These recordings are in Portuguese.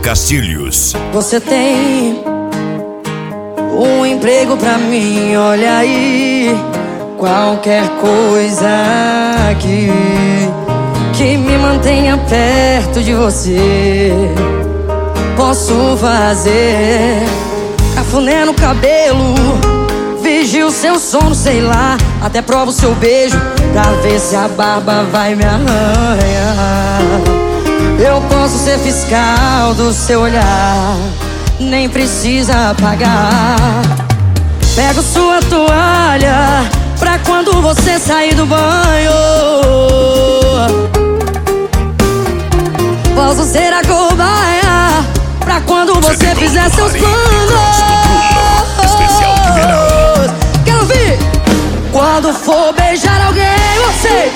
Castilhos. Você tem um emprego pra mim, olha aí. Qualquer coisa que me mantenha perto de você, posso fazer. Cafuné no cabelo, vigio seu sono, sei lá. Até provo seu beijo pra ver se a barba vai me arranhar. Eu posso ser fiscal do seu olhar, nem precisa apagar. Pego sua toalha pra quando você sair do banho. Posso ser a cobaia pra quando você fizer seus planos. Especial de verão. Quero ouvir! Quando for beijar alguém, você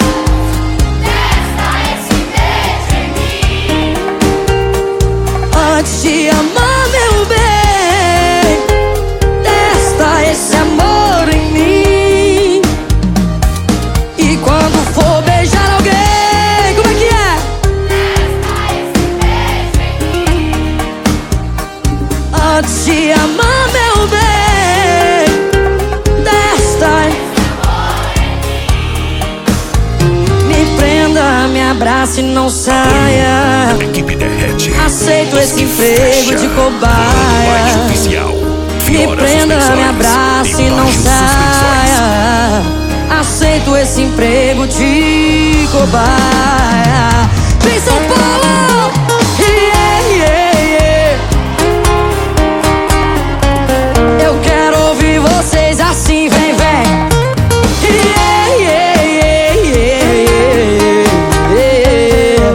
antes de amar, meu bem, testa esse amor em mim. E quando for beijar alguém, como é que é? Testa esse beijo em mim. Antes de amar, meu bem, testa esse amor em mim. Me prenda, me abrace e não saia. Equipe Derrete. Aceito esse emprego de cobaia. Me prenda, me abrace e não saia. Aceito esse emprego de cobaia. Vem São Paulo! Yeah, yeah, yeah. Eu quero ouvir vocês assim, vem, vem. Yeah, yeah, yeah, yeah, yeah.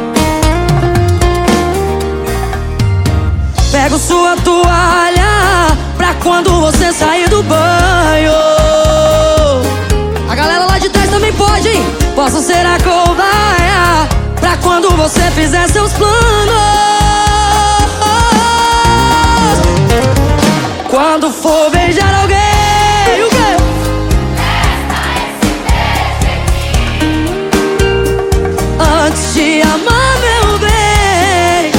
Pego sua toalha pra quando você sair do banho. A galera lá de trás também pode, hein? Posso ser a cobaia pra quando você fizer seus planos. Quando for beijar alguém, o quê? Antes de amar, meu bem,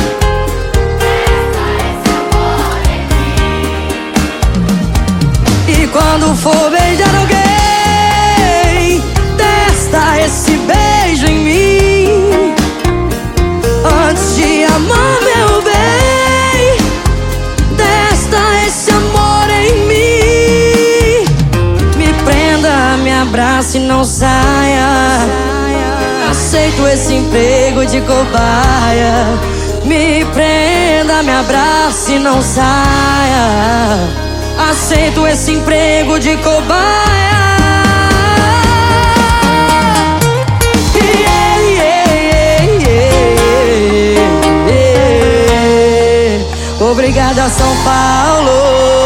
e quando for beijar alguém, testa esse beijo em mim. Antes de amar, meu bem, testa esse amor em mim. Me prenda, me abrace e não saia. Aceito esse emprego de cobaia. Me prenda, me abrace e não saia. Aceito esse emprego de cobaia. Yeah, yeah, yeah, yeah. Obrigada, São Paulo.